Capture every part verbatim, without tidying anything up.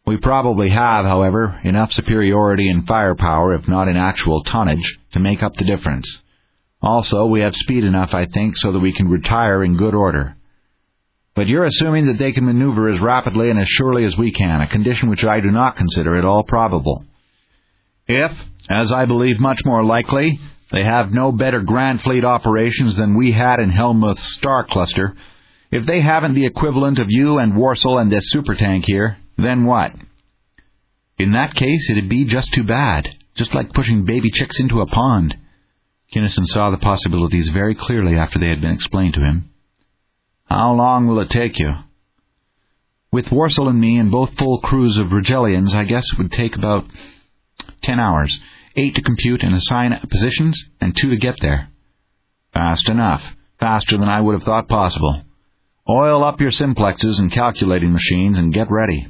We probably have, however, enough superiority in firepower, if not in actual tonnage, to make up the difference. Also, we have speed enough, I think, so that we can retire in good order. But you're assuming that they can maneuver as rapidly and as surely as we can, a condition which I do not consider at all probable. If, as I believe much more likely, they have no better Grand Fleet operations than we had in Helmuth's star cluster, if they haven't the equivalent of you and Warsaw and this supertank here, then what? In that case, it'd be just too bad, just like pushing baby chicks into a pond. Kinnison saw the possibilities very clearly after they had been explained to him. How long will it take you? With Warsaw and me and both full crews of Rigelians, I guess it would take about ten hours. Eight to compute and assign positions, and two to get there. Fast enough. Faster than I would have thought possible. Oil up your simplexes and calculating machines and get ready.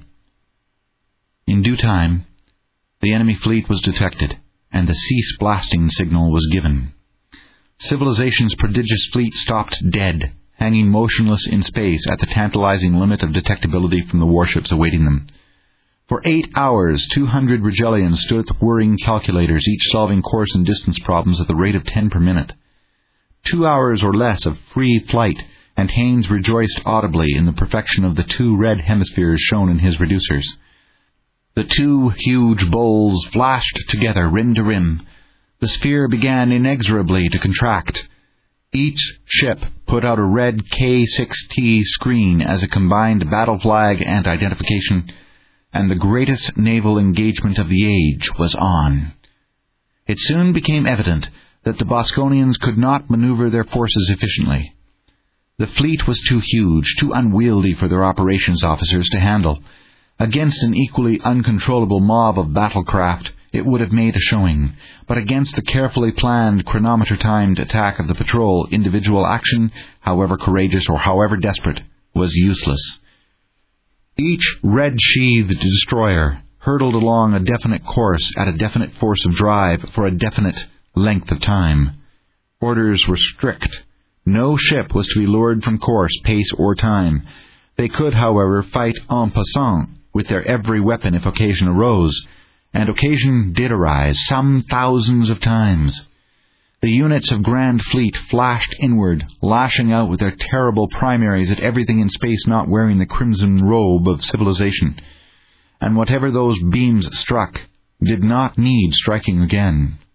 In due time, the enemy fleet was detected, and the cease blasting signal was given. Civilization's prodigious fleet stopped dead, hanging motionless in space at the tantalizing limit of detectability from the warships awaiting them. For eight hours, two hundred Rigelians stood at the whirring calculators, each solving course and distance problems at the rate of ten per minute. Two hours or less of free flight, and Haines rejoiced audibly in the perfection of the two red hemispheres shown in his reducers. The two huge bowls flashed together, rim to rim. The sphere began inexorably to contract. Each ship put out a red K six T screen as a combined battle flag and identification, and the greatest naval engagement of the age was on. It soon became evident that the Bosconians could not maneuver their forces efficiently. The fleet was too huge, too unwieldy for their operations officers to handle. Against an equally uncontrollable mob of battlecraft, it would have made a showing, but against the carefully planned, chronometer-timed attack of the patrol, individual action, however courageous or however desperate, was useless. Each red-sheathed destroyer hurtled along a definite course at a definite force of drive for a definite length of time. Orders were strict. No ship was to be lured from course, pace, or time. They could, however, fight en passant with their every weapon if occasion arose, and occasion did arise, some thousands of times. The units of Grand Fleet flashed inward, lashing out with their terrible primaries at everything in space not wearing the crimson robe of civilization. And whatever those beams struck did not need striking again.